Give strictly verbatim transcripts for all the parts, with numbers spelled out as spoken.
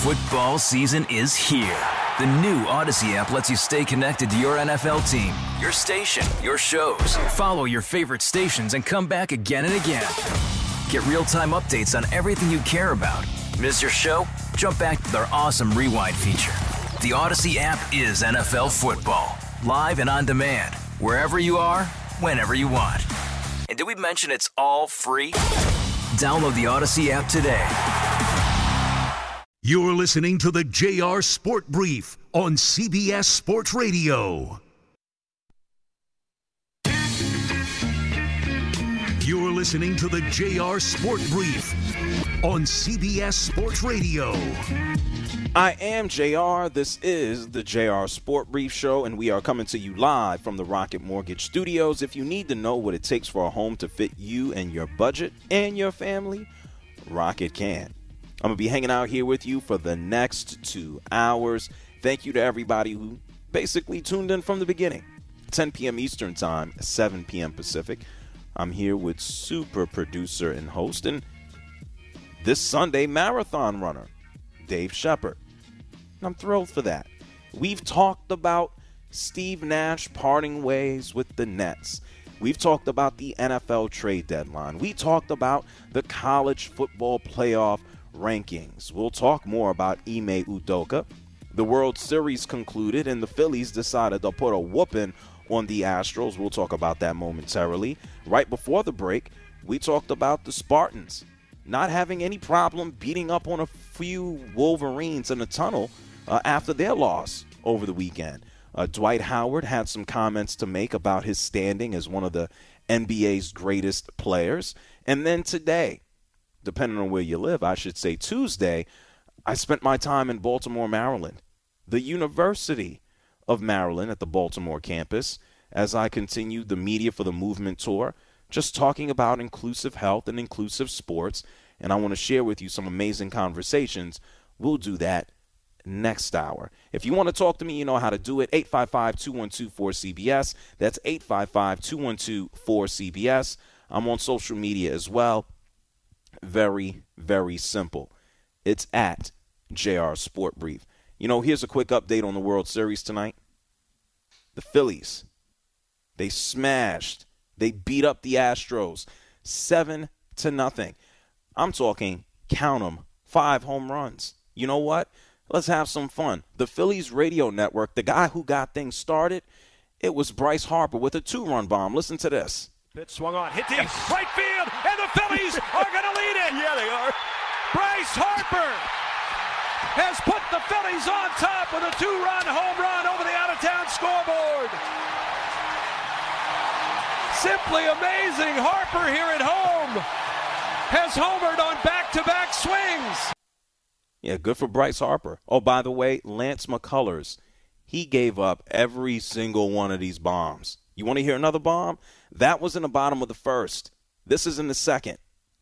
Football season is here. The new Odyssey app lets you stay connected to your N F L team, your station, your shows. Follow your favorite stations and come back again and again. Get real-time updates on everything you care about. Miss your show? Jump back to their awesome Rewind feature. The Odyssey app is N F L football. Live and on demand. Wherever you are, whenever you want. And did we mention it's all free? Download the Odyssey app today. You're listening to the J R Sport Brief on C B S Sports Radio. You're listening to the J R Sport Brief on C B S Sports Radio. I am J R. This is the J R Sport Brief Show, and we are coming to you live from the Rocket Mortgage Studios. If you need to know what it takes for a home to fit you and your budget and your family, Rocket can. I'm going to be hanging out here with you for the next two hours. Thank you to everybody who basically tuned in from the beginning. ten p.m. Eastern Time, seven p.m. Pacific. I'm here with super producer and host and this Sunday marathon runner, Dave Shepard. And I'm thrilled for that. We've talked about Steve Nash parting ways with the Nets. We've talked about the N F L trade deadline. We talked about the college football playoff rankings. We'll talk more about Ime Udoka. The World Series concluded and the Phillies decided to put a whooping on the Astros. We'll talk about that momentarily. Right before the break, we talked about the Spartans not having any problem beating up on a few Wolverines in the tunnel uh, after their loss over the weekend. Uh, Dwight Howard had some comments to make about his standing as one of the N B A's greatest players. And then today, depending on where you live, I should say Tuesday, I spent my time in Baltimore, Maryland, the University of Maryland at the Baltimore campus, as I continued the Media for the Movement tour, just talking about inclusive health and inclusive sports. And I want to share with you some amazing conversations. We'll do that next hour. If you want to talk to me, you know how to do it. eight five five, two one two, four C B S. That's eight five five, two one two, four C B S. I'm on social media as well. Very, very simple. It's at J R Sport Brief. You know, here's a quick update on the World Series tonight. The Phillies, they smashed, they beat up the Astros seven to nothing. I'm talking, count them, five home runs. You know what? Let's have some fun. The Phillies radio network, the guy who got things started, it was Bryce Harper with a two-run bomb. Listen to this. Pitch swung on, hit deep, right field, and the Phillies are going to lead it. Yeah, they are. Bryce Harper has put the Phillies on top with a two-run home run over the out-of-town scoreboard. Simply amazing. Harper here at home has homered on back-to-back swings. Yeah, good for Bryce Harper. Oh, by the way, Lance McCullers, he gave up every single one of these bombs. You want to hear another bomb? That was in the bottom of the first. This is in the second.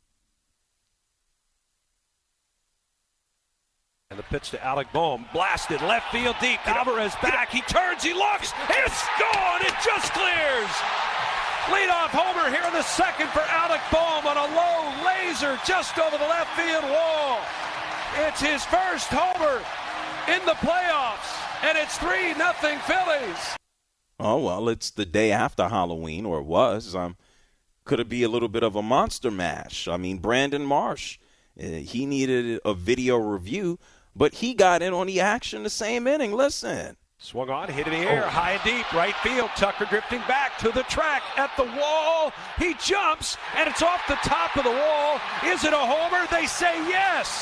And the pitch to Alec Boehm. Blasted left field deep. Alvarez back. He turns. He looks. It's gone. It just clears. Leadoff homer here in the second for Alec Boehm on a low laser just over the left field wall. It's his first homer in the playoffs. And it's three nothing Phillies. Oh, well, it's the day after Halloween, or it was. Um, could it be a little bit of a monster mash? I mean, Brandon Marsh, uh, he needed a video review, but he got in on the action the same inning. Listen. Swung on, hit in the air, oh. High and deep, right field. Tucker drifting back to the track at the wall. He jumps, and it's off the top of the wall. Is it a homer? They say yes.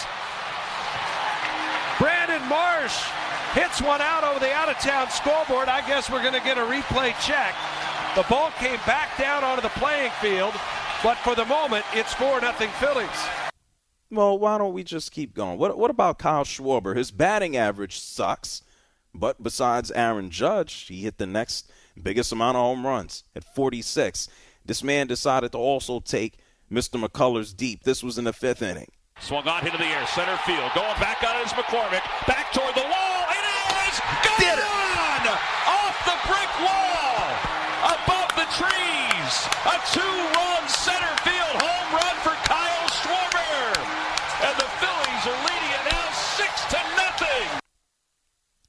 Brandon Marsh hits one out over the out-of-town scoreboard. I guess we're going to get a replay check. The ball came back down onto the playing field, but for the moment, it's four nothing Phillies. Well, why don't we just keep going? What, what about Kyle Schwarber? His batting average sucks, but besides Aaron Judge, he hit the next biggest amount of home runs at forty-six. This man decided to also take Mister McCullers deep. This was in the fifth inning. Swung on, hit in the air, center field. Going back on it is McCormick. Back toward the wall. It is gone! Did it. Off the brick wall. Above the trees. A two-run center field home run for Kyle Schwarber. And the Phillies are leading it now six to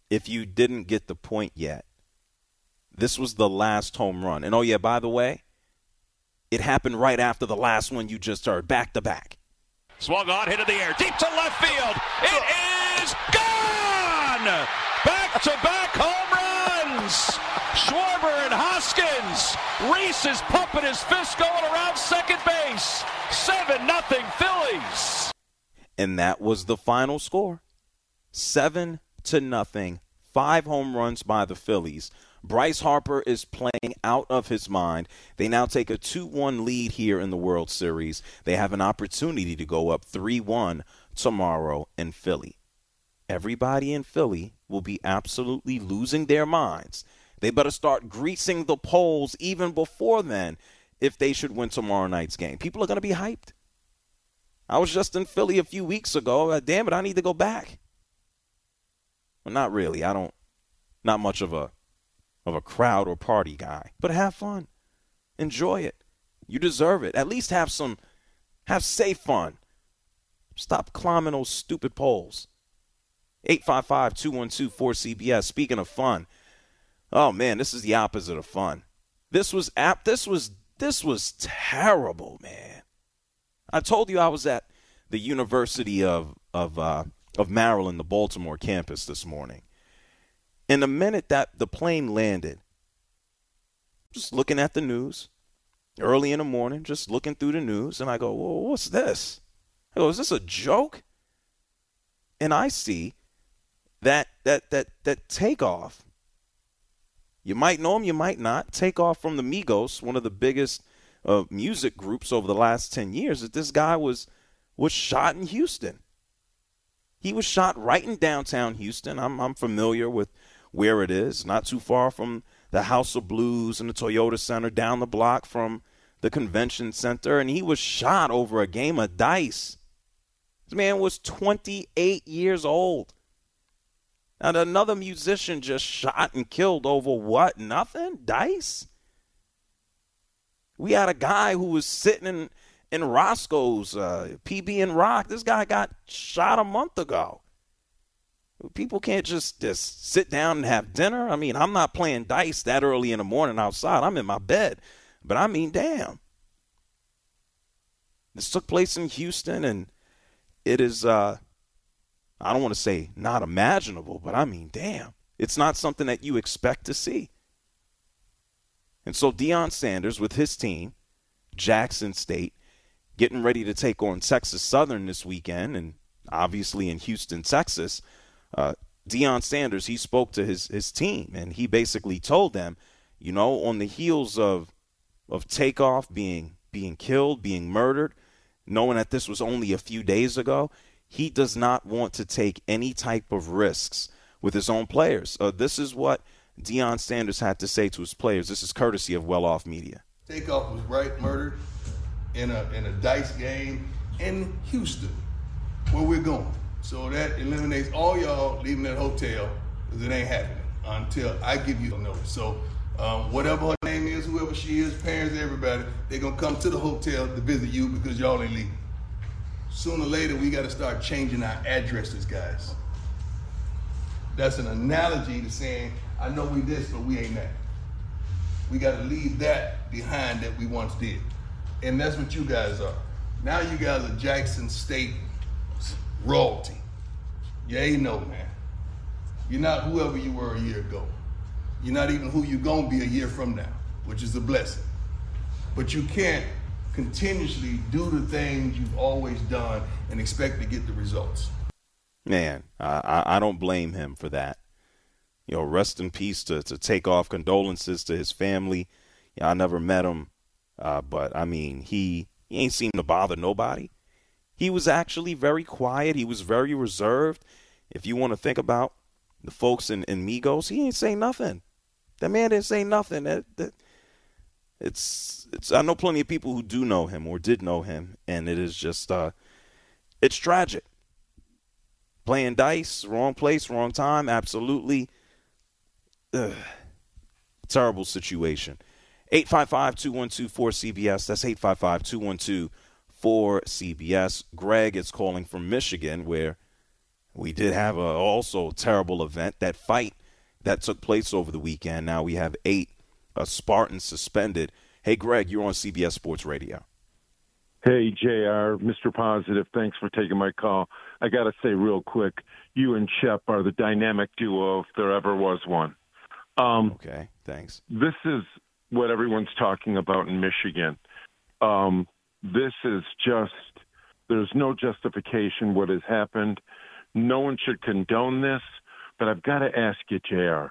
if you didn't get the point yet, this was the last home run. And, oh, yeah, by the way, it happened right after the last one you just heard, back to back. Swung on, hit in the air, deep to left field. It is gone! Back-to-back home runs! Schwarber and Hoskins. Reese is pumping his fist going around second base. seven nothing Phillies. And that was the final score. Seven to nothing. Five home runs by the Phillies. Bryce Harper is playing out of his mind. They now take a two one lead here in the World Series. They have an opportunity to go up three one tomorrow in Philly. Everybody in Philly will be absolutely losing their minds. They better start greasing the polls even before then if they should win tomorrow night's game. People are going to be hyped. I was just in Philly a few weeks ago. Uh, damn it, I need to go back. Well, not really. I don't, not much of a, of a crowd or party guy. But have fun. Enjoy it. You deserve it. At least have some, have safe fun. Stop climbing those stupid poles. eight five five, two one two, four C B S. Speaking of fun, oh man, this is the opposite of fun. This was app. This was this was terrible, man. I told you I was at the University of of uh, of Maryland, the Baltimore campus this morning. And the minute that the plane landed, just looking at the news, early in the morning, just looking through the news, and I go, "Well, what's this?" I go, "Is this a joke?" And I see that that that that Takeoff. You might know him, you might not. Takeoff from the Migos, one of the biggest uh, music groups over the last ten years. That this guy was was shot in Houston. He was shot right in downtown Houston. I'm I'm familiar with where it is, not too far from the House of Blues and the Toyota Center, down the block from the convention center. And he was shot over a game of dice. This man was twenty-eight years old. And another musician just shot and killed over what? Nothing? Dice? We had a guy who was sitting in, in Roscoe's uh, P B and Rock. This guy got shot a month ago. People can't just, just sit down and have dinner. I mean, I'm not playing dice that early in the morning outside. I'm in my bed. But I mean, damn. This took place in Houston, and it is, uh, I don't want to say not imaginable, but I mean, damn. It's not something that you expect to see. And so Deion Sanders with his team, Jackson State, getting ready to take on Texas Southern this weekend, and obviously in Houston, Texas. Uh, Deion Sanders, he spoke to his, his team, and he basically told them, you know, on the heels of of Takeoff being being killed, being murdered, knowing that this was only a few days ago, he does not want to take any type of risks with his own players. Uh, this is what Deion Sanders had to say to his players. This is courtesy of Well Off Media. Takeoff was right murdered in a in a dice game in Houston, where we're going. So that eliminates all y'all leaving that hotel, because it ain't happening until I give you a notice. So um, whatever her name is, whoever she is, parents, everybody, they're going to come to the hotel to visit you because y'all ain't leaving. Sooner or later, we got to start changing our addresses, guys. That's an analogy to saying, I know we this, but we ain't that. We got to leave that behind that we once did. And that's what you guys are. Now you guys are Jackson State royalty. You ain't know, man. You're not whoever you were a year ago. You're not even who you're going to be a year from now, which is a blessing. But you can't continuously do the things you've always done and expect to get the results. Man, I, I don't blame him for that. You know, rest in peace to, to Takeoff. Condolences to his family. Yeah, I never met him, uh, but, I mean, he, he ain't seemed to bother nobody. He was actually very quiet. He was very reserved. If you want to think about the folks in, in Migos, he ain't say nothing. That man didn't say nothing. That, that, it's, it's. I know plenty of people who do know him or did know him, and it is just, uh, it's tragic. Playing dice, wrong place, wrong time, absolutely. Ugh. Terrible situation. eight five five, two one two, four C B S. That's eight five five, two one two, four C B S. Greg is calling from Michigan, where We did have a also terrible event, that fight that took place over the weekend. Now we have eight uh, Spartans suspended. Hey, Greg, you're on C B S Sports Radio. Hey, J R, Mister Positive, thanks for taking my call. I got to say real quick, you and Shep are the dynamic duo if there ever was one. Um, okay, thanks. This is what everyone's talking about in Michigan. Um, this is just, there's no justification what has happened. No one should condone this, but I've got to ask you, J R,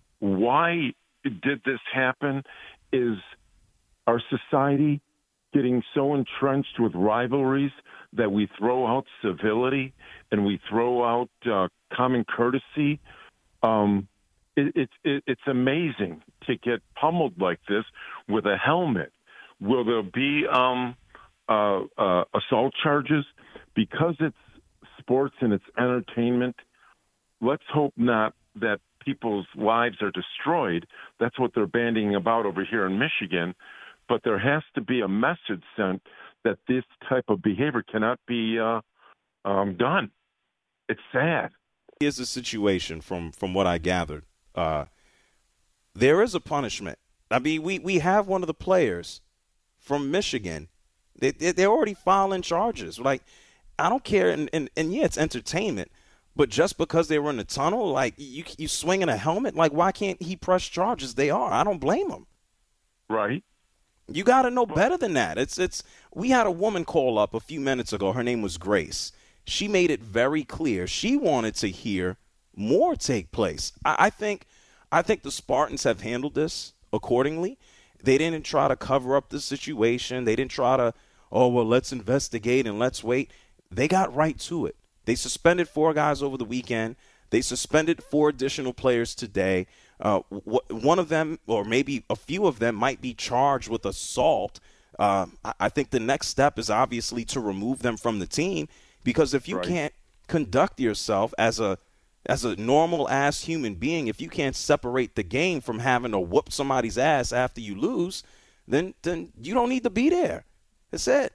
why did this happen? Is our society getting so entrenched with rivalries that we throw out civility and we throw out uh, common courtesy? Um, it, it, it, it's amazing to get pummeled like this with a helmet. Will there be um, uh, uh, assault charges? Because it's sports and it's entertainment, let's hope not that people's lives are destroyed. That's what they're bandying about over here in Michigan. But there has to be a message sent that this type of behavior cannot be uh, um, done. It's sad. Here's the situation from, from what I gathered. Uh, there is a punishment. I mean, we, we have one of the players from Michigan. They, they, they're already filing charges. Like, I don't care. And, and, and, yeah, it's entertainment. But just because they were in the tunnel, like, you, you swinging a helmet, like, why can't he press charges? They are. I don't blame him. Right. You got to know better than that. It's it's. We had a woman call up a few minutes ago. Her name was Grace. She made it very clear she wanted to hear more take place. I, I think, I think the Spartans have handled this accordingly. They didn't try to cover up the situation. They didn't try to, oh well, let's investigate and let's wait. They got right to it. They suspended four guys over the weekend. They suspended four additional players today. Uh, w- one of them, or maybe a few of them, might be charged with assault. Uh, I-, I think the next step is obviously to remove them from the team, because if you right. can't conduct yourself as a as a normal ass human being, if you can't separate the game from having to whoop somebody's ass after you lose, then then you don't need to be there. That's it.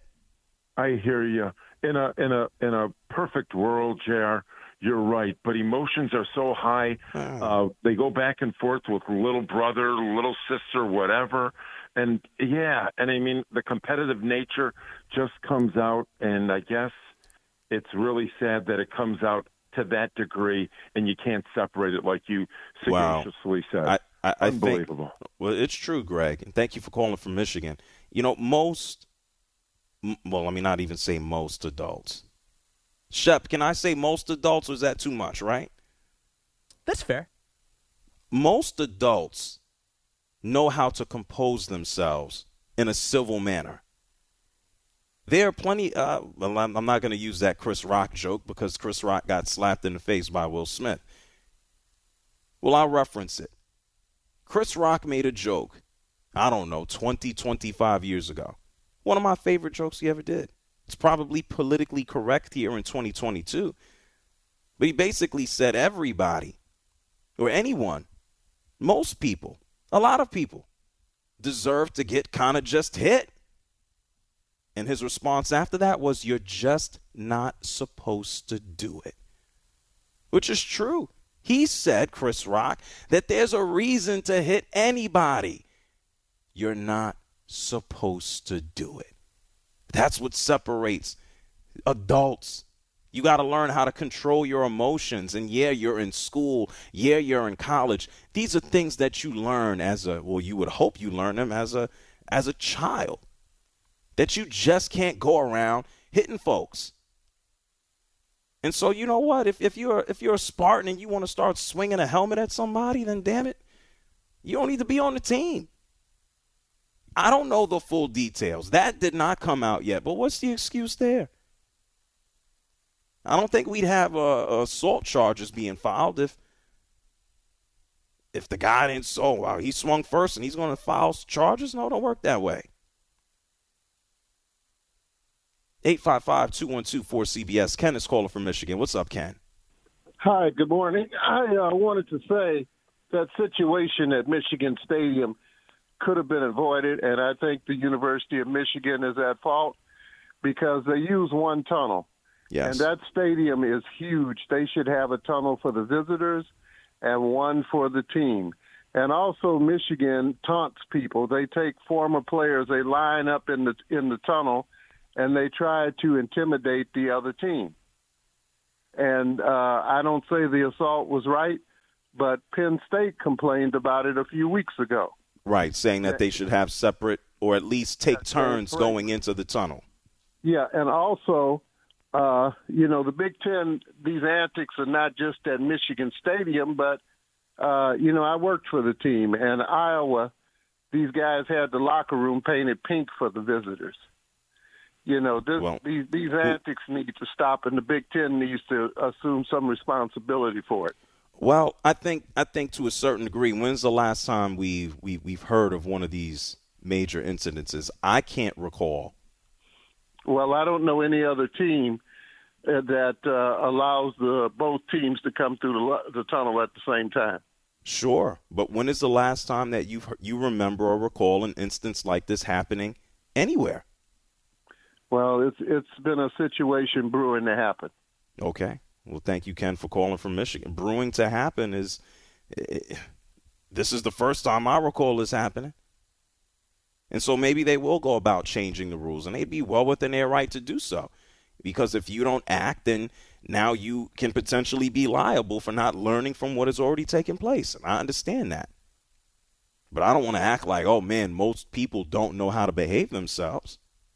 I hear you. In a in a in a perfect world, J R, you're right, but emotions are so high. Uh, they go back and forth with little brother, little sister, whatever. And, yeah, and I mean, the competitive nature just comes out, and I guess it's really sad that it comes out to that degree, and you can't separate it like you sagaciously wow. said. I, I, I Unbelievable. Think, well, it's true, Greg, and thank you for calling from Michigan. You know, most, well, let me not even say most adults. Shep, can I say most adults, or is that too much, right? That's fair. Most adults know how to compose themselves in a civil manner. There are plenty uh, – well, I'm, I'm not going to use that Chris Rock joke because Chris Rock got slapped in the face by Will Smith. Well, I'll reference it. Chris Rock made a joke, I don't know, twenty, twenty-five years ago. One of my favorite jokes he ever did. It's probably politically correct here in twenty twenty-two. But he basically said everybody, or anyone, most people, a lot of people, deserve to get kind of just hit. And his response after that was, you're just not supposed to do it. Which is true. He said, Chris Rock, that there's a reason to hit anybody. You're not supposed to do it. That's what separates adults. You got to learn how to control your emotions. And yeah, you're in school. Yeah, you're in college. These are things that you learn as a, well, you would hope you learn them as a, as a child. That you just can't go around hitting folks. And so, you know what? If if you're if you're a Spartan and you want to start swinging a helmet at somebody, then damn it, you don't need to be on the team. I don't know the full details. That did not come out yet. But what's the excuse there? I don't think we'd have uh, assault charges being filed if if the guy didn't. Oh, wow, he swung first and he's going to file charges. No, it don't work that way. eight five five, two one two, four C B S. Ken is calling from Michigan. What's up, Ken? Hi, good morning. I uh, wanted to say that situation at Michigan Stadium could have been avoided, and I think the University of Michigan is at fault because they use one tunnel. Yes. And that stadium is huge. They should have a tunnel for the visitors and one for the team. And also Michigan taunts people. They take former players, they line up in the in the tunnel, and they try to intimidate the other team. And uh, I don't say the assault was right, but Penn State complained about it a few weeks ago. Right, saying that they should have separate or at least take turns going into the tunnel. Yeah, and also, uh, you know, the Big Ten, these antics are not just at Michigan Stadium, but, uh, you know, I worked for the team. And Iowa, these guys had the locker room painted pink for the visitors. You know, this, well, these, these antics need to stop, and the Big Ten needs to assume some responsibility for it. Well, I think I think to a certain degree, when's the last time we've, we, we've heard of one of these major incidences? I can't recall. Well, I don't know any other team uh, that uh, allows the both teams to come through the, the tunnel at the same time. Sure, but when is the last time that you've you remember or recall an instance like this happening anywhere? Well, it's it's been a situation brewing to happen. Okay. Well, thank you, Ken, for calling from Michigan. Brewing to happen is eh, – this is the first time I recall this happening. And so maybe they will go about changing the rules, and they'd be well within their right to do so. Because if you don't act, then now you can potentially be liable for not learning from what has already taken place. And I understand that. But I don't want to act like, oh, man, most people don't know how to behave themselves.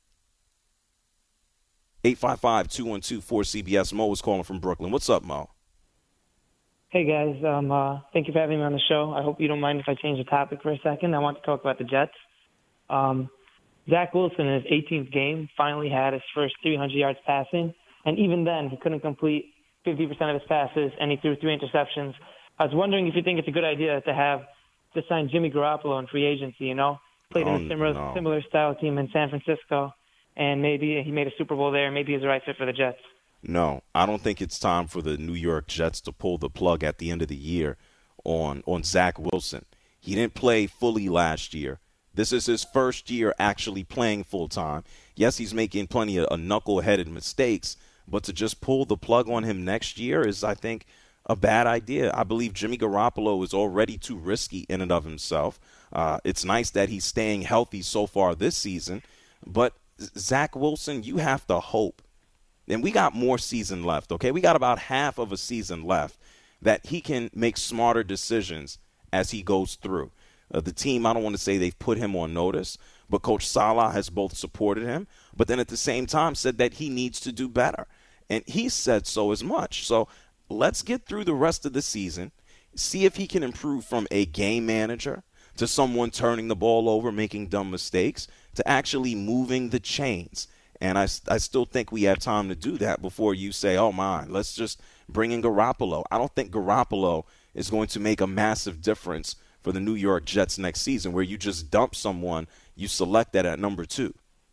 eight five five, two one two, four C B S. Mo is calling from Brooklyn. What's up, Mo? Hey, guys. Um, uh, thank you for having me on the show. I hope you don't mind if I change the topic for a second. I want to talk about the Jets. Um, Zach Wilson, in his eighteenth game, finally had his first three hundred yards passing. And even then, he couldn't complete fifty percent of his passes, and he threw three interceptions. I was wondering if you think it's a good idea to have to sign Jimmy Garoppolo in free agency, you know? Played oh, in a similar, no. similar style team in San Francisco. And maybe he made a Super Bowl there. Maybe he's the right fit for the Jets. No, I don't think it's time for the New York Jets to pull the plug at the end of the year on, on Zach Wilson. He didn't play fully last year. This is his first year actually playing full-time. Yes, he's making plenty of uh, knuckle-headed mistakes, but to just pull the plug on him next year is, I think, a bad idea. I believe Jimmy Garoppolo is already too risky in and of himself. Uh, it's nice that he's staying healthy so far this season, but Zach Wilson, you have to hope, and we got more season left, okay? We got about half of a season left, that he can make smarter decisions as he goes through. Uh, the team, I don't want to say they've put him on notice, but Coach Salah has both supported him, but then at the same time said that he needs to do better. And he said so as much. So let's get through the rest of the season, see if he can improve from a game manager to someone turning the ball over, making dumb mistakes, to actually moving the chains. And I, I still think we have time to do that before you say, oh, my, let's just bring in Garoppolo. I don't think Garoppolo is going to make a massive difference for the New York Jets next season, where you just dump someone you select that at number two.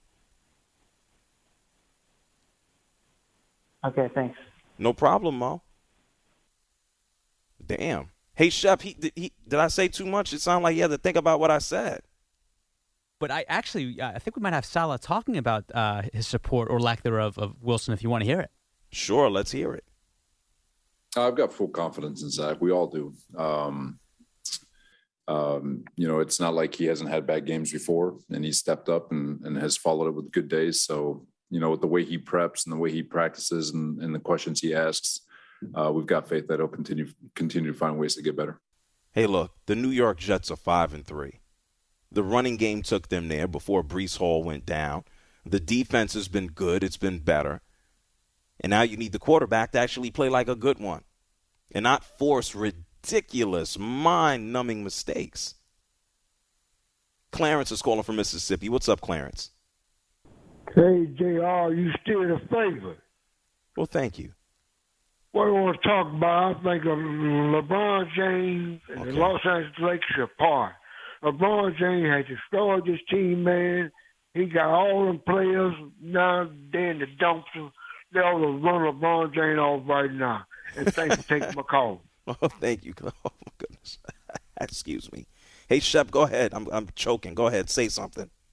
Okay, thanks. No problem, Mo. Damn. Hey, Shep, he, did, he, did I say too much? It sounded like you had to think about what I said. But I actually, I think we might have Salah talking about uh, his support or lack thereof of Wilson if you want to hear it. Sure, let's hear it. I've got full confidence in Zach. We all do. Um, um, you know, it's not like he hasn't had bad games before, and he's stepped up and, and has followed it with good days. So, you know, with the way he preps and the way he practices and, and the questions he asks, uh, we've got faith that he'll continue continue to find ways to get better. Hey, look, the New York Jets are five and three. The running game took them there before Breece Hall went down. The defense has been good. It's been better. And now you need the quarterback to actually play like a good one and not force ridiculous, mind-numbing mistakes. Clarence is calling from Mississippi. What's up, Clarence? Hey, J R, you still a favorite. Well, thank you. What I want to talk about, I think of LeBron James and okay. the Los Angeles Lakers apart. LeBron James has destroyed this team, man. He got all them players now, they're in the dumpster. They ought to run LeBron James off right now. And thanks for taking my call. Oh, thank you. Oh, my goodness. Excuse me. Hey, Shep, go ahead. I'm I'm choking. Go ahead. Say something.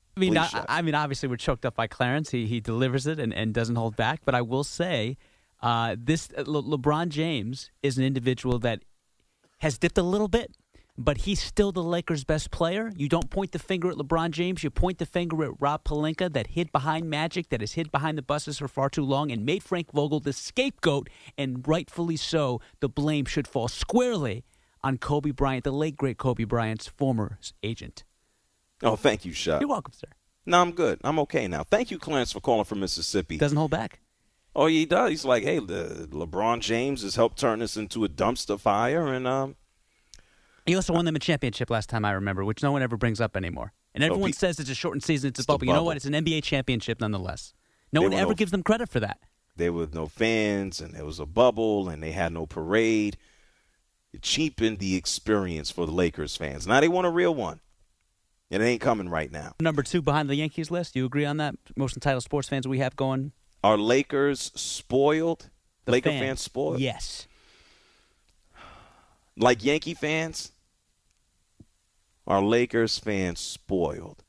I mean, Please, I, I mean, obviously we're choked up by Clarence. He he delivers it and, and doesn't hold back. But I will say, uh, this uh, Le- LeBron James is an individual that has dipped a little bit, but he's still the Lakers' best player. You don't point the finger at LeBron James. You point the finger at Rob Pelinka that hid behind Magic, that has hid behind the buses for far too long and made Frank Vogel the scapegoat, and rightfully so. The blame should fall squarely on Kobe Bryant, the late, great Kobe Bryant's former agent. Oh, thank you, Shaq. You're welcome, sir. No, I'm good. I'm okay now. Thank you, Clarence, for calling from Mississippi. Doesn't hold back. Oh, he does. He's like, hey, the, LeBron James has helped turn this into a dumpster fire, and um, he also won them a championship last time I remember, which no one ever brings up anymore. And everyone oh, he, says it's a shortened season, it's a it's bubble. You know bubble. what? It's an N B A championship nonetheless. No They one ever no, gives them credit for that. There were no fans, and there was a bubble, and they had no parade. It cheapened the experience for the Lakers fans. Now they want a real one. And it ain't coming right now. Number two behind the Yankees list. You agree on that? Most entitled sports fans we have going. Are Lakers spoiled? The Laker fans. fans spoiled? Yes. Like Yankee fans? Are Lakers fans spoiled?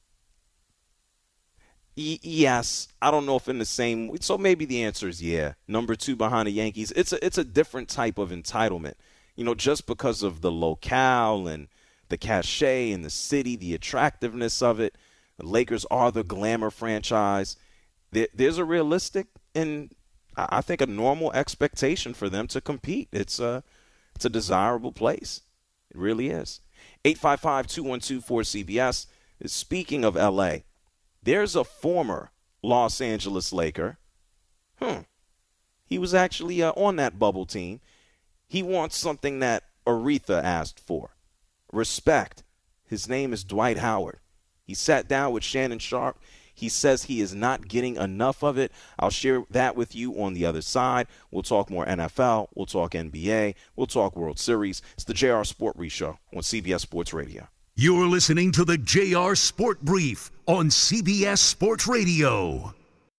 Y- yes. I don't know if in the same. So maybe the answer is yeah. Number two behind the Yankees. It's a, it's a different type of entitlement. You know, just because of the locale and the cachet in the city, the attractiveness of it. The Lakers are the glamour franchise. There, there's a realistic and I think a normal expectation for them to compete. It's a, it's a desirable place. It really is. eight five five, two one two, four C B S. Speaking of L A, there's a former Los Angeles Laker. Hmm. He was actually uh, on that bubble team. He wants something that Aretha asked for. Respect. His name is Dwight Howard. He sat down with Shannon Sharpe. He says he is not getting enough of it. I'll share that with you on the other side. We'll talk more N F L. We'll talk N B A. We'll talk World Series. It's the J R Sport Brief Show on C B S Sports Radio. You're listening to the J R Sport Brief on C B S Sports Radio.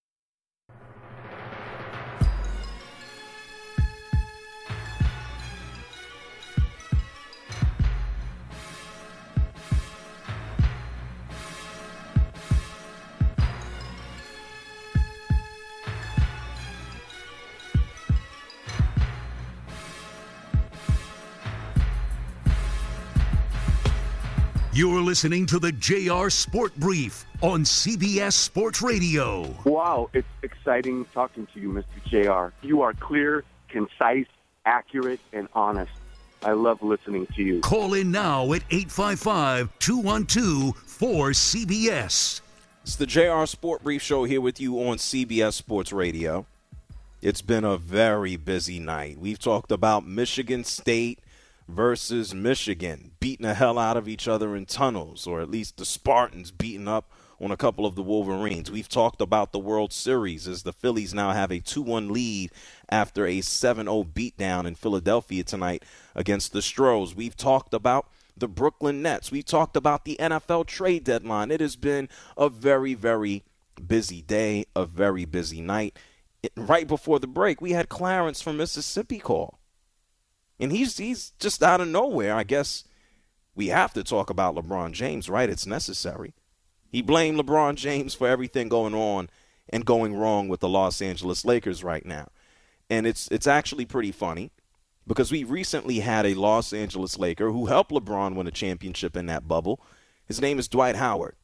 You're listening to the J R Sport Brief on C B S Sports Radio. Wow, it's exciting talking to you, Mister J R. You are clear, concise, accurate, and honest. I love listening to you. Call in now at eight five five, two one two, four C B S. It's the J R Sport Brief Show here with you on C B S Sports Radio. It's been a very busy night. We've talked about Michigan State versus Michigan, beating the hell out of each other in tunnels, or at least the Spartans beating up on a couple of the Wolverines. We've talked about the World Series as the Phillies now have a two one lead after a seven oh beatdown in Philadelphia tonight against the Stros. We've talked about the Brooklyn Nets. We've talked about the N F L trade deadline. It has been a very, very busy day, a very busy night. It, right before the break, we had Clarence from Mississippi call. And he's he's just out of nowhere. I guess we have to talk about LeBron James, right? It's necessary. He blamed LeBron James for everything going on and going wrong with the Los Angeles Lakers right now. And it's it's actually pretty funny because we recently had a Los Angeles Laker who helped LeBron win a championship in that bubble. His name is Dwight Howard.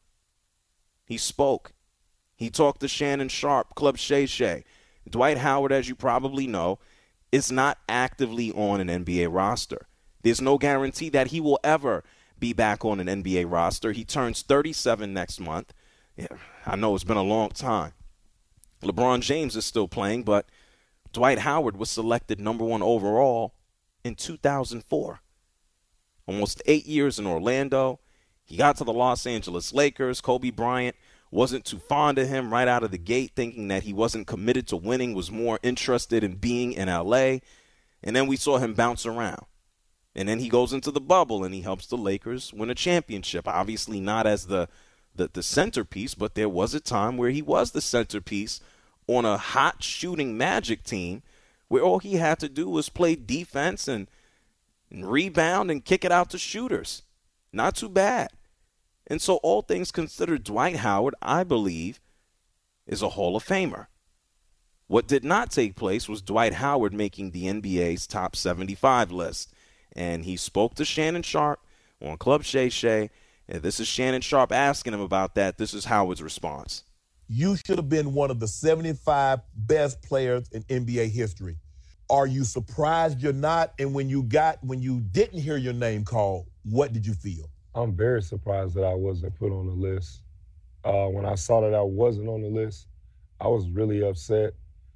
He spoke. He talked to Shannon Sharpe, Club Shay Shay. Dwight Howard, as you probably know, is not actively on an N B A roster. There's no guarantee that he will ever be back on an N B A roster. He turns thirty-seven next month. Yeah, I know it's been a long time. LeBron James is still playing, but Dwight Howard was selected number one overall in two thousand four. Almost eight years in Orlando. He got to the Los Angeles Lakers. Kobe Bryant wasn't too fond of him right out of the gate, thinking that he wasn't committed to winning, was more interested in being in L A. And then we saw him bounce around. And then he goes into the bubble and he helps the Lakers win a championship. Obviously not as the, the, the centerpiece, but there was a time where he was the centerpiece on a hot shooting Magic team where all he had to do was play defense and, and rebound and kick it out to shooters. Not too bad. And so all things considered, Dwight Howard, I believe, is a Hall of Famer. What did not take place was Dwight Howard making the N B A's top seventy-five list. And he spoke to Shannon Sharpe on Club Shay Shay. And this is Shannon Sharpe asking him about that. This is Howard's response. You should have been one of the seventy-five best players in N B A history. Are you surprised you're not? And when you got, when you didn't hear your name called, what did you feel? I'm very surprised that I wasn't put on the list. Uh, when I saw that I wasn't on the list, I was really upset.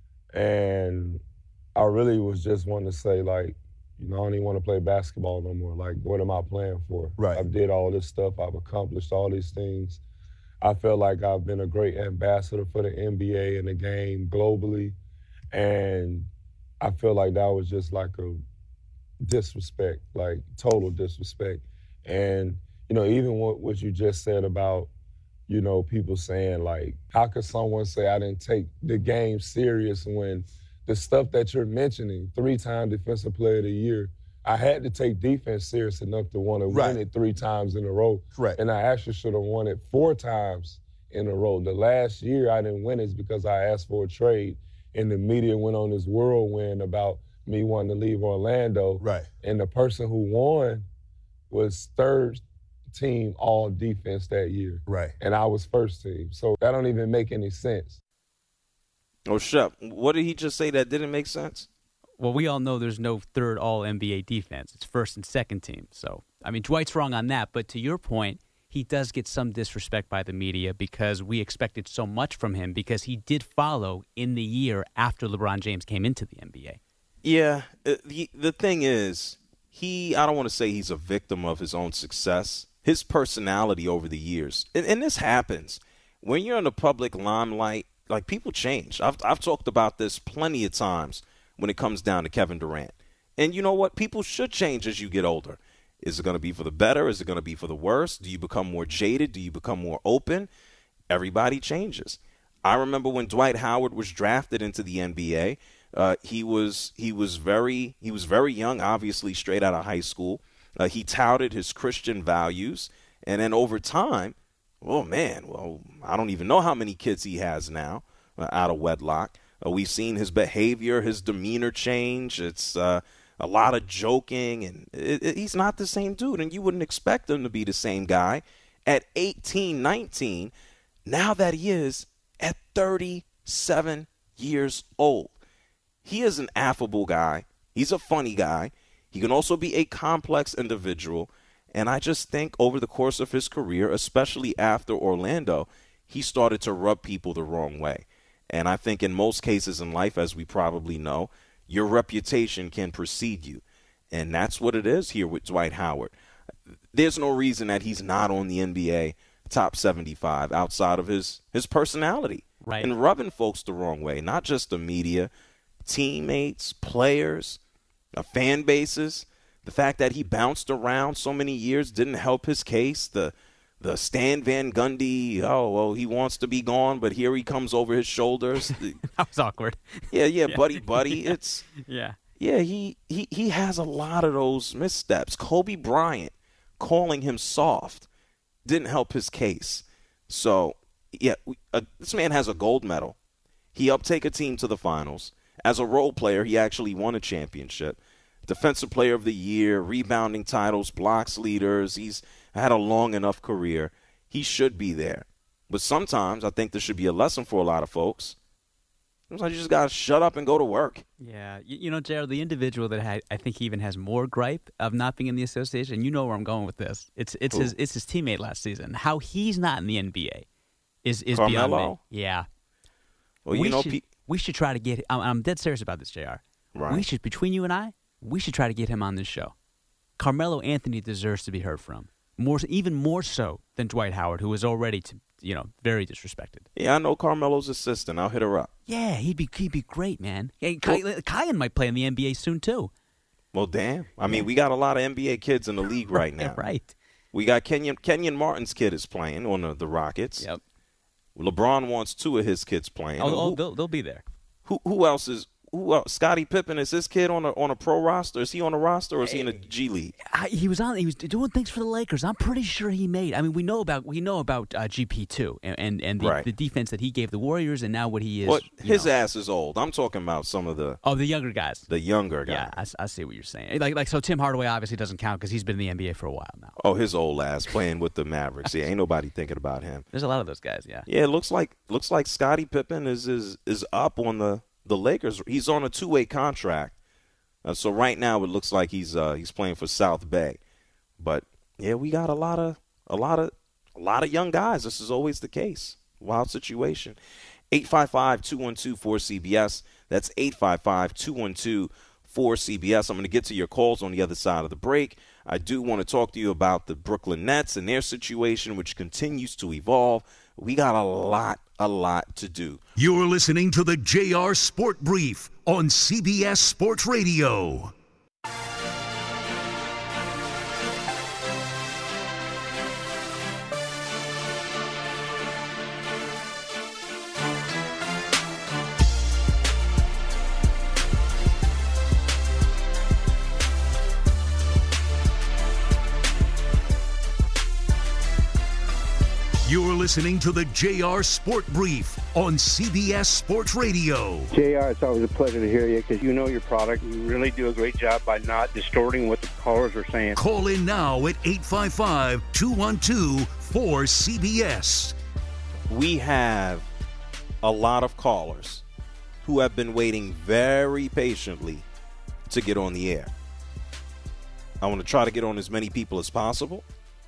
And I really was just wanting to say, like, you know, I don't even want to play basketball no more. Like, what am I playing for? Right. I've did all this stuff. I've accomplished all these things. I feel like I've been a great ambassador for the N B A and the game globally. And I feel like that was just like a disrespect, like total disrespect. And, you know, even what, what you just said about, you know, people saying, like, how could someone say I didn't take the game serious when the stuff that you're mentioning, three-time Defensive Player of the Year, I had to take defense serious enough to want to Right. win it three times in a row. Correct. And I actually should have won it four times in a row. The last year I didn't win is because I asked for a trade, and the media went on this whirlwind about me wanting to leave Orlando. Right. And the person who won was third team all defense that year. Right. And I was first team. So that don't even make any sense. Oh, Shep, what did he just say that didn't make sense? Well, we all know there's no third all N B A defense. It's first and second team. So, I mean, Dwight's wrong on that. But to your point, he does get some disrespect by the media because we expected so much from him because he did follow in the year after LeBron James came into the N B A. Yeah, uh, the, the thing is, he, I don't want to say he's a victim of his own success. His personality over the years, and, and this happens, when you're in the public limelight, like, people change. I've, I've talked about this plenty of times when it comes down to Kevin Durant. And you know what? People should change as you get older. Is it going to be for the better? Is it going to be for the worse? Do you become more jaded? Do you become more open? Everybody changes. I remember when Dwight Howard was drafted into the N B A, uh, he was he was very he was very young, obviously straight out of high school. Uh, he touted his Christian values, and then over time, oh man, well, I don't even know how many kids he has now uh, out of wedlock. Uh, we've seen his behavior, his demeanor change. It's uh, a lot of joking, and it, it, he's not the same dude, and you wouldn't expect him to be the same guy at eighteen, nineteen, now that he is at thirty-seven years old. He is an affable guy. He's a funny guy. He can also be a complex individual, and I just think over the course of his career, especially after Orlando, he started to rub people the wrong way. And I think in most cases in life, as we probably know, your reputation can precede you. And that's what it is here with Dwight Howard. There's no reason that he's not on the N B A top seventy-five outside of his, his personality. Right. And rubbing folks the wrong way, not just the media, teammates, players, uh, fan bases. The fact that he bounced around so many years didn't help his case. The the Stan Van Gundy, oh, well, he wants to be gone, but here he comes over his shoulders. That was awkward. Yeah, yeah, Yeah. buddy, buddy. It's Yeah. yeah, he, he, he has a lot of those missteps. Kobe Bryant calling him soft didn't help his case. So, yeah, we, uh, this man has a gold medal. He helped take a team to the finals. As a role player, he actually won a championship. Defensive Player of the Year, rebounding titles, blocks leaders. He's had a long enough career. He should be there. But sometimes I think there should be a lesson for a lot of folks. Sometimes you just got to shut up and go to work. Yeah. You, you know, Gerald, the individual that had, I think he even has more gripe of not being in the association, you know where I'm going with this. It's it's Who? his it's his teammate last season. How he's not in the N B A is, is Carmelo? beyond me. Yeah. Well, you we know, should, pe- we should try to get I'm, I'm dead serious about this, J R. Right. We should, between you and I, we should try to get him on this show. Carmelo Anthony deserves to be heard from. More, even more so than Dwight Howard, who is already, to, you know, very disrespected. Yeah, I know Carmelo's assistant. I'll hit her up. Yeah, he'd be he'd be great, man. Hey, Ky- Kyan might play in the N B A soon too. Well, damn. I mean, we got a lot of N B A kids in the league right now. Right. We got Kenyon Kenyon Martin's kid is playing on the, the Rockets. Yep. LeBron wants two of his kids playing. Oh, who, oh they'll, they'll be there. Who who else is who else? Scottie Pippen, is this kid on a on a pro roster? Is he on a roster or is he in a G League? I, he was on. He was doing things for the Lakers. I'm pretty sure he made. I mean, we know about we know about uh, G P two and and, and the, right. the defense that he gave the Warriors, and now what he is. Well, his know. ass is old. I'm talking about some of the oh the younger guys. The younger guys. Yeah, I, I see what you're saying. Like like so, Tim Hardaway obviously doesn't count because he's been in the N B A for a while now. Oh, his old ass playing with the Mavericks. Yeah, ain't nobody thinking about him. There's a lot of those guys. Yeah. Yeah, it looks like looks like Scottie Pippen is is is up on the. The Lakers, he's on a two-way contract, uh, so right now it looks like he's uh, he's playing for South Bay. But yeah, we got a lot of a lot of a lot of young guys. This is always the case. Wild situation. eight five five, two one two, four C B S. That's eight five five, two one two, four C B S. I'm going to get to your calls on the other side of the break. I do want to talk to you about the Brooklyn Nets and their situation, which continues to evolve. We got a lot, a lot to do. You're listening to the J R Sport Brief on C B S Sports Radio. You're listening to the J R Sport Brief on C B S Sports Radio. J R, it's always a pleasure to hear you because you know your product. You really do a great job by not distorting what the callers are saying. Call in now at eight five five, two one two, four C B S. We have a lot of callers who have been waiting very patiently to get on the air. I want to try to get on as many people as possible.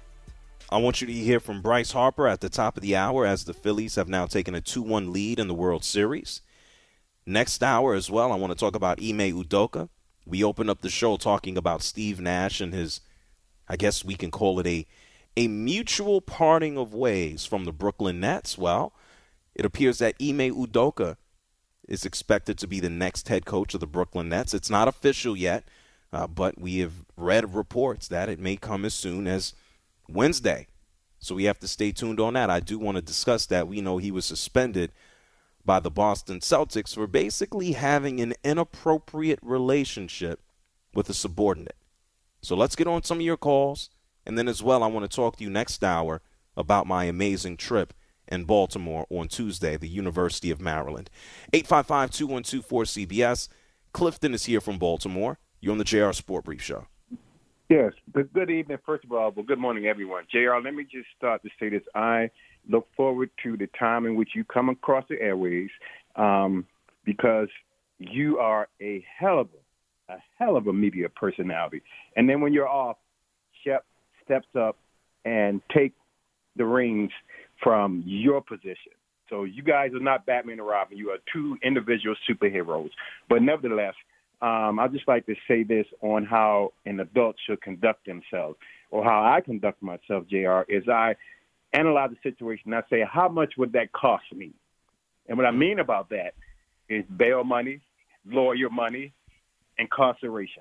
I want you to hear from Bryce Harper at the top of the hour as the Phillies have now taken a two one lead in the World Series. Next hour as well, I want to talk about Ime Udoka. We opened up the show talking about Steve Nash and his, I guess we can call it a, a mutual parting of ways from the Brooklyn Nets. Well, it appears that Ime Udoka is expected to be the next head coach of the Brooklyn Nets. It's not official yet, uh, but we have read reports that it may come as soon as Wednesday. So we have to stay tuned on that. I do want to discuss that. We know he was suspended by the Boston Celtics for basically having an inappropriate relationship with a subordinate. So let's get on some of your calls. And then as well, I want to talk to you next hour about my amazing trip in Baltimore on Tuesday, the University of Maryland. eight five five, two one two, four C B S. Clifton is here from Baltimore. You're on the J R Sport Brief Show. Yes. Good, good evening, first of all. Well, good morning, everyone. J R, let me just start to say this. I look forward to the time in which you come across the airways um, because you are a hell of a, a hell of a media personality. And then when you're off, Shep steps up and take the reins from your position. So you guys are not Batman and Robin. You are two individual superheroes. But nevertheless, Um, I'd just like to say this on how an adult should conduct themselves, or how I conduct myself, J R, is I analyze the situation and I say, how much would that cost me? And what I mean about that is bail money, lawyer money, incarceration.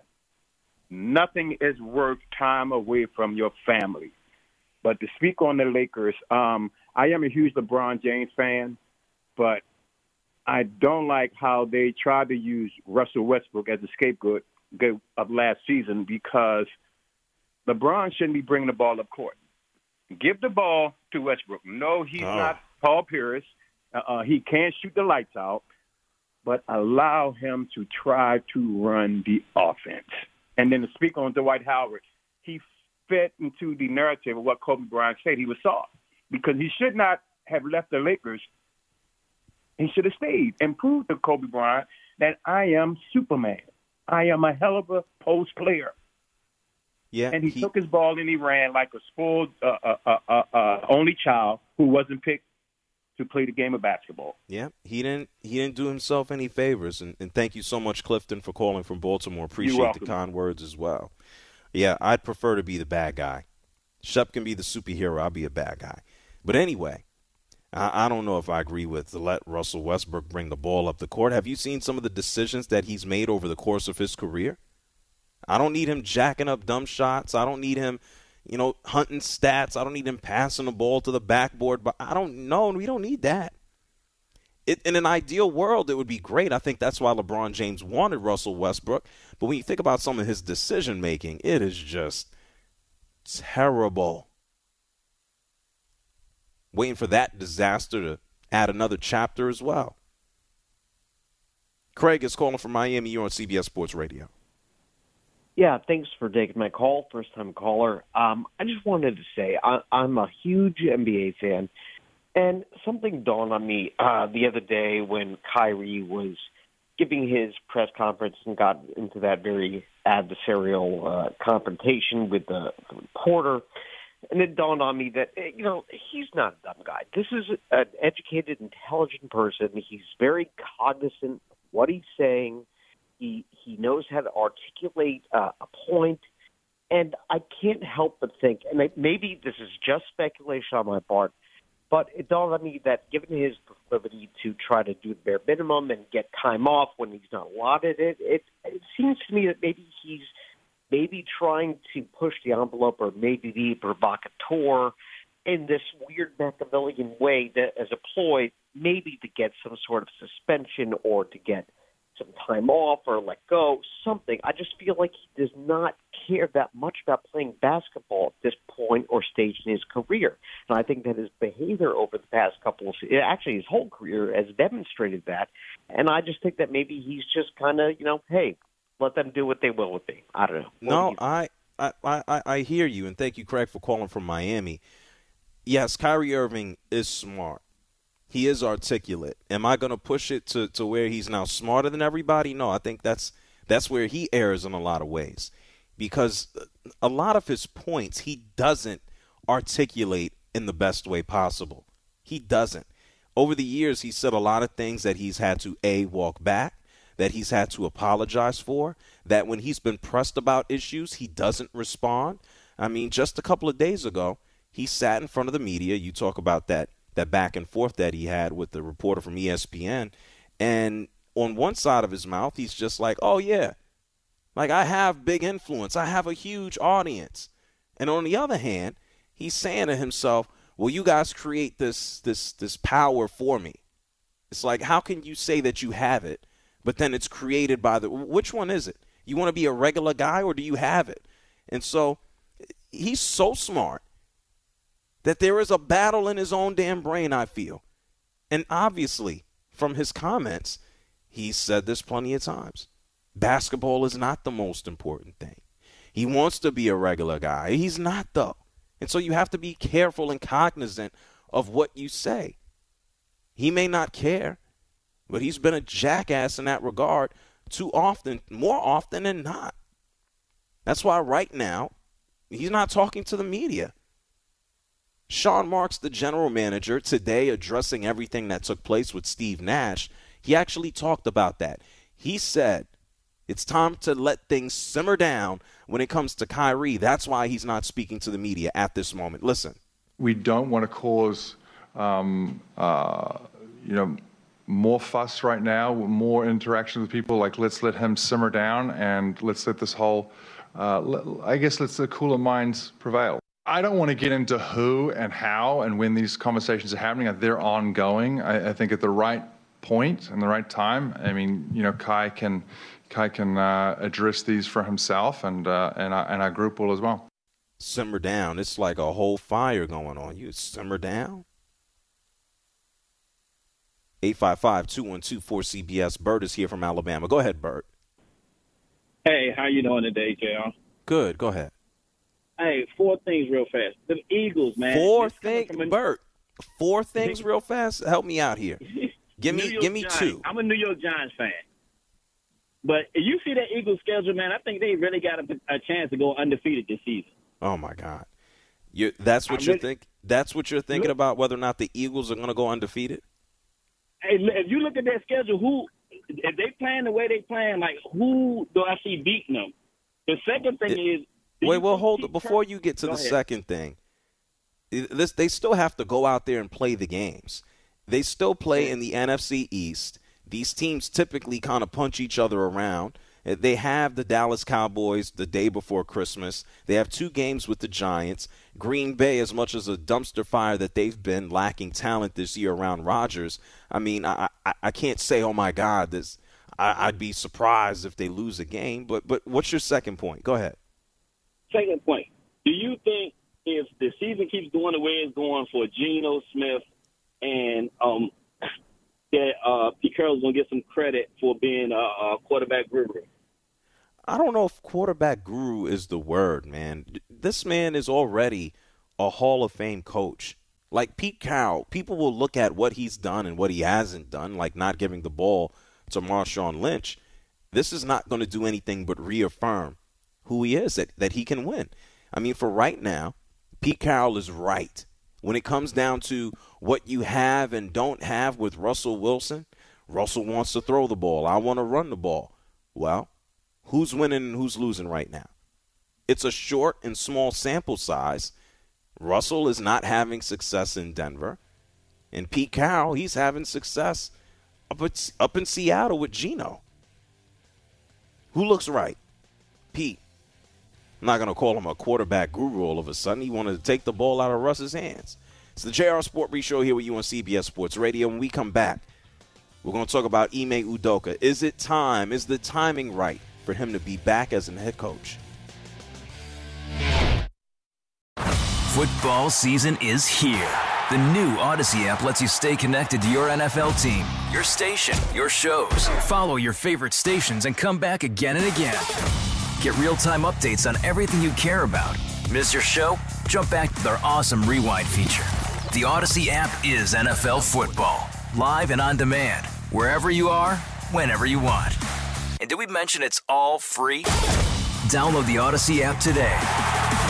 Nothing is worth time away from your family. But to speak on the Lakers, um, I am a huge LeBron James fan, but I don't like how they tried to use Russell Westbrook as a scapegoat of last season because LeBron shouldn't be bringing the ball up court. Give the ball to Westbrook. No, he's oh. not Paul Pierce. Uh, he can't shoot the lights out, but allow him to try to run the offense. And then to speak on Dwight Howard, he fit into the narrative of what Kobe Bryant said. He was soft because he should not have left the Lakers. He should have stayed and proved to Kobe Bryant that I am Superman. I am a hell of a post player. Yeah, and he, he took his ball and he ran like a spoiled uh, uh, uh, uh, uh, only child who wasn't picked to play the game of basketball. Yeah, he didn't he didn't do himself any favors. And, and thank you so much, Clifton, for calling from Baltimore. Appreciate the kind words as well. Yeah, I'd prefer to be the bad guy. Shep can be the superhero. I'll be a bad guy. But anyway, I don't know if I agree with to let Russell Westbrook bring the ball up the court. Have you seen some of the decisions that he's made over the course of his career? I don't need him jacking up dumb shots. I don't need him, you know, hunting stats. I don't need him passing the ball to the backboard. But I don't know. We don't need that. it, in an ideal world, it would be great. I think that's why LeBron James wanted Russell Westbrook. But when you think about some of his decision-making, it is just terrible. Waiting for that disaster to add another chapter as well. Craig is calling from Miami. You're on C B S Sports Radio. Yeah, thanks for taking my call. First-time caller. Um, I just wanted to say I, I'm a huge N B A fan, and something dawned on me uh, the other day when Kyrie was giving his press conference and got into that very adversarial uh, confrontation with the, the reporter. And it dawned on me that, you know, he's not a dumb guy. This is an educated, intelligent person. He's very cognizant of what he's saying. He he knows how to articulate uh, a point. And I can't help but think, and maybe this is just speculation on my part, but it dawned on me that given his proclivity to try to do the bare minimum and get time off when he's not allotted it, it, it seems to me that maybe he's maybe trying to push the envelope or maybe be provocateur in this weird Machiavellian way that as a ploy, maybe to get some sort of suspension or to get some time off or let go, something. I just feel like he does not care that much about playing basketball at this point or stage in his career. And I think that his behavior over the past couple of, actually his whole career has demonstrated that. And I just think that maybe he's just kind of, you know, hey, let them do what they will with me. I don't know. What no, do I, I, I, I hear you, and thank you, Craig, for calling from Miami. Yes, Kyrie Irving is smart. He is articulate. Am I going to push it to, to where he's now smarter than everybody? No, I think that's that's where he errs in a lot of ways, because a lot of his points he doesn't articulate in the best way possible. He doesn't. Over the years, he said a lot of things that he's had to, A, walk back, that he's had to apologize for, that when he's been pressed about issues, he doesn't respond. I mean, just a couple of days ago, he sat in front of the media. You talk about that that back and forth that he had with the reporter from E S P N. And on one side of his mouth, he's just like, oh, yeah, like I have big influence. I have a huge audience. And on the other hand, he's saying to himself, well, you guys create this this this power for me. It's like, how can you say that you have it, but then it's created by the – which one is it? You want to be a regular guy or do you have it? And so he's so smart that there is a battle in his own damn brain, I feel. And obviously, from his comments, he's said this plenty of times. Basketball is not the most important thing. He wants to be a regular guy. He's not, though. And so you have to be careful and cognizant of what you say. He may not care, but he's been a jackass in that regard too often, more often than not. That's why right now, he's not talking to the media. Sean Marks, the general manager, today addressing everything that took place with Steve Nash, he actually talked about that. He said it's time to let things simmer down when it comes to Kyrie. That's why he's not speaking to the media at this moment. Listen. We don't want to cause, um, uh, you know, more fuss right now, more interaction with people. Like, let's let him simmer down and let's let this whole, uh, I guess, let's the cooler minds prevail. I don't want to get into who and how and when these conversations are happening. They're ongoing. I, I think at the right point and the right time. I mean, you know, Kai can, Kai can uh, address these for himself, and uh, and our, and our group will as well. Simmer down. It's like a whole fire going on. You simmer down. eight five five, two one two, four C B S. Bert is here from Alabama. Go ahead, Bert. Hey, how you doing today, J R? Good. Go ahead. Hey, four things real fast. The Eagles, man. Four things, a... Bert. Four things real fast. Help me out here. Give me, give me Giants. two. I'm a New York Giants fan, but if you see that Eagles schedule, man, I think they really got a, a chance to go undefeated this season. Oh my God, you that's what I you're really... think. That's what you're thinking look, about whether or not the Eagles are going to go undefeated. Hey, if you look at their schedule, who if they playing the way they playing, like who do I see beating them? The second thing it, is. Wait, well, hold it. Before you get to Go the ahead. second thing, this, they still have to go out there and play the games. They still play in the N F C East. These teams typically kind of punch each other around. They have the Dallas Cowboys the day before Christmas. They have two games with the Giants. Green Bay, as much as a dumpster fire that they've been, lacking talent this year around Rodgers, I mean, I I, I can't say, oh, my God, this I, I'd be surprised if they lose a game. But, but what's your second point? Go ahead. Second point, do you think if the season keeps going the way it's going for Geno Smith and um, that uh, Pete Carroll's going to get some credit for being a, a quarterback guru? I don't know if quarterback guru is the word, man. This man is already a Hall of Fame coach. Like Pete Carroll, people will look at what he's done and what he hasn't done, like not giving the ball to Marshawn Lynch. This is not going to do anything but reaffirm who he is, that, that he can win. I mean, for right now, Pete Carroll is right. When it comes down to what you have and don't have with Russell Wilson, Russell wants to throw the ball. I want to run the ball. Well, who's winning and who's losing right now? It's a short and small sample size. Russell is not having success in Denver. And Pete Carroll, he's having success up, at, up in Seattle with Geno. Who looks right? Pete. I'm not going to call him a quarterback guru all of a sudden. He wanted to take the ball out of Russ's hands. It's the J R Sport Brief Show here with you on C B S Sports Radio. When we come back, we're going to talk about Ime Udoka. Is it time? Is the timing right for him to be back as a head coach? Football season is here. The new Odyssey app lets you stay connected to your N F L team, your station, your shows. Follow your favorite stations and come back again and again. Get real-time updates on everything you care about. Miss your show? Jump back to their awesome rewind feature. The Odyssey app is N F L football, live and on demand, wherever you are, whenever you want. And did we mention it's all free? Download the Odyssey app today.